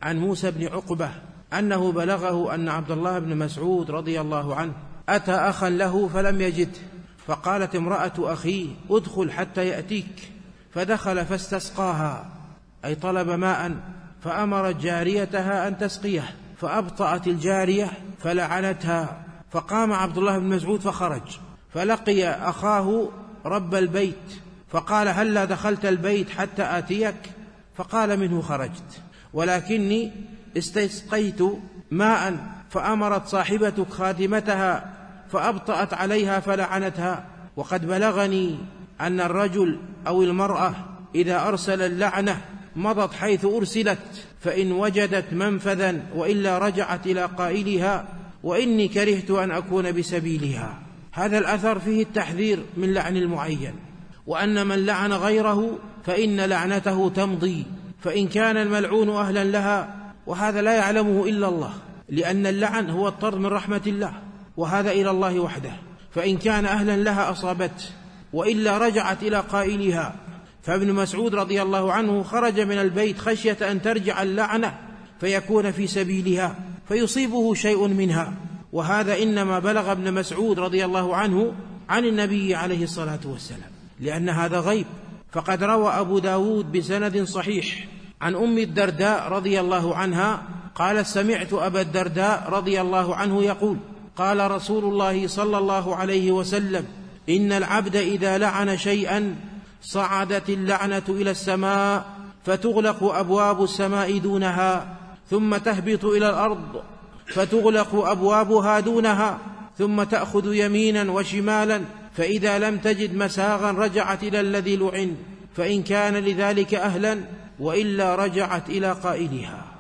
عن موسى بن عقبة أنه بلغه أن عبد الله بن مسعود رضي الله عنه أتى أخا له فلم يجده، فقالت امرأة أخيه ادخل حتى يأتيك، فدخل فاستسقاها أي طلب ماء، فأمرت جاريتها أن تسقيه، فأبطأت الجارية فلعنتها. فقام عبد الله بن مسعود فخرج، فلقي أخاه رب البيت فقال هلا دخلت البيت حتى آتيك؟ فقال منه خرجت، ولكني استسقيت ماء، فأمرت صاحبتك خادمتها فأبطأت عليها فلعنتها. وقد بلغني أن الرجل أو المرأة إذا أرسل اللعنة مضت حيث أرسلت، فإن وجدت منفذا وإلا رجعت إلى قائلها، وإني كرهت أن أكون بسبيلها. هذا الأثر فيه التحذير من لعن المعين، وأن من لعن غيره فإن لعنته تمضي، فإن كان الملعون أهلا لها، وهذا لا يعلمه إلا الله، لأن اللعن هو الطرد من رحمة الله، وهذا إلى الله وحده، فإن كان أهلا لها أصابته، وإلا رجعت إلى قائلها. فابن مسعود رضي الله عنه خرج من البيت خشية أن ترجع اللعنة فيكون في سبيلها فيصيبه شيء منها، وهذا إنما بلغ ابن مسعود رضي الله عنه عن النبي عليه الصلاة والسلام، لأن هذا غيب. فقد روى أبو داود بسند صحيح عن أم الدرداء رضي الله عنها قالت سمعت أبا الدرداء رضي الله عنه يقول قال رسول الله صلى الله عليه وسلم إن العبد إذا لعن شيئا صعدت اللعنة إلى السماء فتغلق أبواب السماء دونها، ثم تهبط إلى الأرض فتغلق أبوابها دونها، ثم تأخذ يمينا وشمالا، فإذا لم تجد مساغا رجعت إلى الذي لعن، فإن كان لذلك أهلا، وإلا رجعت إلى قائلها.